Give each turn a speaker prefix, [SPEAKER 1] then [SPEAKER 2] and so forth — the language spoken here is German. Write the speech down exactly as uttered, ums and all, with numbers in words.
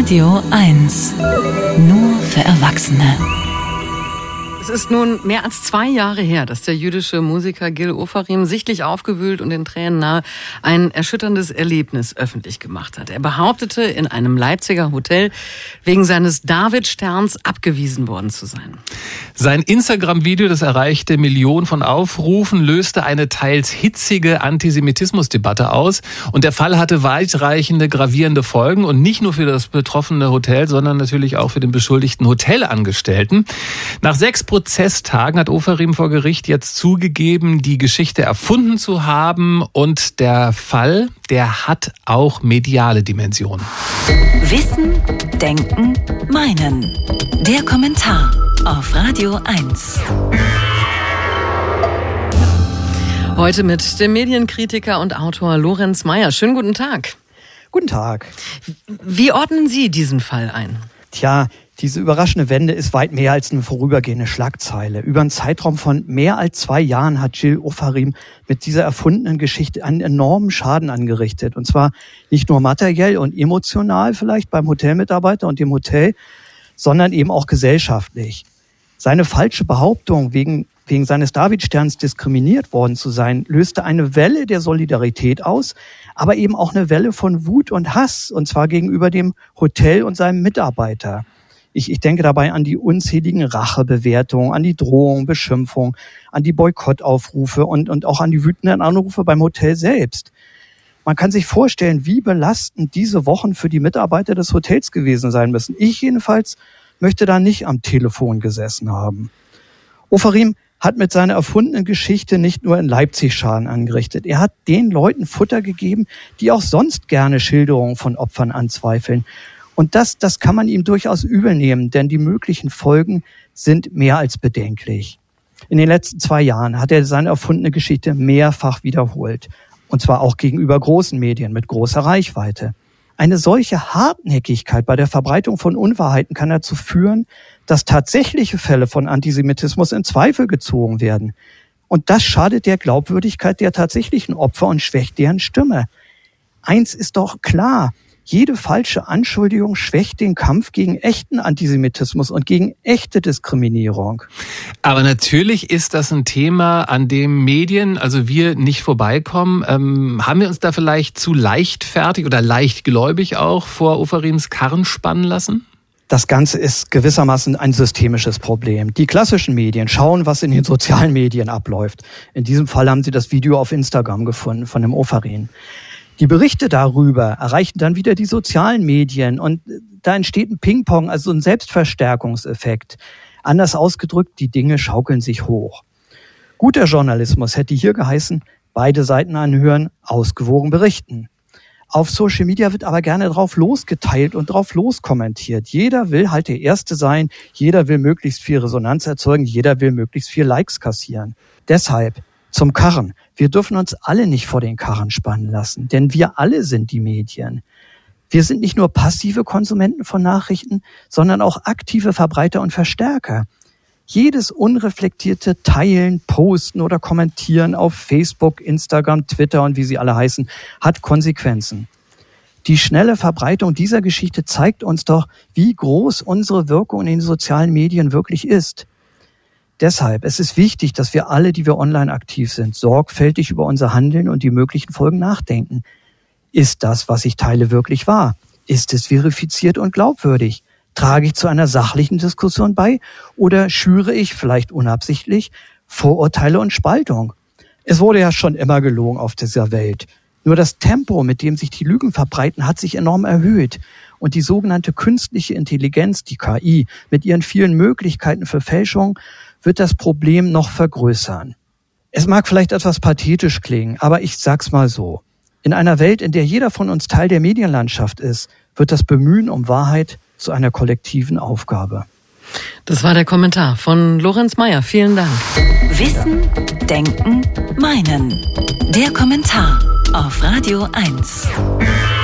[SPEAKER 1] Radio eins. Nur für Erwachsene.
[SPEAKER 2] Es ist nun mehr als zwei Jahre her, dass der jüdische Musiker Gil Ofarim sichtlich aufgewühlt und in Tränen nahe ein erschütterndes Erlebnis öffentlich gemacht hat. Er behauptete, in einem Leipziger Hotel wegen seines Davidsterns abgewiesen worden zu sein.
[SPEAKER 3] Sein Instagram-Video, das erreichte Millionen von Aufrufen, löste eine teils hitzige Antisemitismusdebatte aus. Und der Fall hatte weitreichende, gravierende Folgen. Und nicht nur für das betroffene Hotel, sondern natürlich auch für den beschuldigten Hotelangestellten. Nach sechs Prozesstagen hat Ofarim vor Gericht jetzt zugegeben, die Geschichte erfunden zu haben. Und der Fall, der hat auch mediale Dimensionen.
[SPEAKER 1] Wissen, denken, meinen. Der Kommentar auf Radio eins.
[SPEAKER 2] Heute mit dem Medienkritiker und Autor Lorenz Meyer. Schönen guten Tag.
[SPEAKER 4] Guten Tag.
[SPEAKER 2] Wie ordnen Sie diesen Fall ein?
[SPEAKER 4] Tja, diese überraschende Wende ist weit mehr als eine vorübergehende Schlagzeile. Über einen Zeitraum von mehr als zwei Jahren hat Gil Ofarim mit dieser erfundenen Geschichte einen enormen Schaden angerichtet. Und zwar nicht nur materiell und emotional vielleicht beim Hotelmitarbeiter und dem Hotel, sondern eben auch gesellschaftlich. Seine falsche Behauptung, wegen, wegen seines Davidsterns diskriminiert worden zu sein, löste eine Welle der Solidarität aus, aber eben auch eine Welle von Wut und Hass, und zwar gegenüber dem Hotel und seinem Mitarbeiter. Ich, ich denke dabei an die unzähligen Rachebewertungen, an die Drohung, Beschimpfung, an die Boykottaufrufe und, und auch an die wütenden Anrufe beim Hotel selbst. Man kann sich vorstellen, wie belastend diese Wochen für die Mitarbeiter des Hotels gewesen sein müssen. Ich jedenfalls möchte da nicht am Telefon gesessen haben. Ofarim hat mit seiner erfundenen Geschichte nicht nur in Leipzig Schaden angerichtet. Er hat den Leuten Futter gegeben, die auch sonst gerne Schilderungen von Opfern anzweifeln. Und das, das kann man ihm durchaus übel nehmen, denn die möglichen Folgen sind mehr als bedenklich. In den letzten zwei Jahren hat er seine erfundene Geschichte mehrfach wiederholt. Und zwar auch gegenüber großen Medien mit großer Reichweite. Eine solche Hartnäckigkeit bei der Verbreitung von Unwahrheiten kann dazu führen, dass tatsächliche Fälle von Antisemitismus in Zweifel gezogen werden. Und das schadet der Glaubwürdigkeit der tatsächlichen Opfer und schwächt deren Stimme. Eins ist doch klar: Jede falsche Anschuldigung schwächt den Kampf gegen echten Antisemitismus und gegen echte Diskriminierung.
[SPEAKER 3] Aber natürlich ist das ein Thema, an dem Medien, also wir, nicht vorbeikommen. Ähm, haben wir uns da vielleicht zu leichtfertig oder leichtgläubig auch vor Ofarims Karren spannen lassen?
[SPEAKER 4] Das Ganze ist gewissermaßen ein systemisches Problem. Die klassischen Medien schauen, was in den sozialen Medien abläuft. In diesem Fall haben sie das Video auf Instagram gefunden von dem Ofarim. Die Berichte darüber erreichen dann wieder die sozialen Medien und da entsteht ein Ping-Pong, also ein Selbstverstärkungseffekt. Anders ausgedrückt, die Dinge schaukeln sich hoch. Guter Journalismus hätte hier geheißen: beide Seiten anhören, ausgewogen berichten. Auf Social Media wird aber gerne drauf losgeteilt und drauf loskommentiert. Jeder will halt der Erste sein, jeder will möglichst viel Resonanz erzeugen, jeder will möglichst viel Likes kassieren. Deshalb zum Karren. Wir dürfen uns alle nicht vor den Karren spannen lassen, denn wir alle sind die Medien. Wir sind nicht nur passive Konsumenten von Nachrichten, sondern auch aktive Verbreiter und Verstärker. Jedes unreflektierte Teilen, Posten oder Kommentieren auf Facebook, Instagram, Twitter und wie sie alle heißen, hat Konsequenzen. Die schnelle Verbreitung dieser Geschichte zeigt uns doch, wie groß unsere Wirkung in den sozialen Medien wirklich ist. Deshalb, es ist wichtig, dass wir alle, die wir online aktiv sind, sorgfältig über unser Handeln und die möglichen Folgen nachdenken. Ist das, was ich teile, wirklich wahr? Ist es verifiziert und glaubwürdig? Trage ich zu einer sachlichen Diskussion bei oder schüre ich, vielleicht unabsichtlich, Vorurteile und Spaltung? Es wurde ja schon immer gelogen auf dieser Welt. Nur das Tempo, mit dem sich die Lügen verbreiten, hat sich enorm erhöht. Und die sogenannte künstliche Intelligenz, die K I, mit ihren vielen Möglichkeiten für Fälschung, wird das Problem noch vergrößern. Es mag vielleicht etwas pathetisch klingen, aber ich sag's mal so: In einer Welt, in der jeder von uns Teil der Medienlandschaft ist, wird das Bemühen um Wahrheit zu einer kollektiven Aufgabe.
[SPEAKER 2] Das war der Kommentar von Lorenz Meyer. Vielen Dank.
[SPEAKER 1] Wissen, denken, meinen. Der Kommentar auf Radio eins.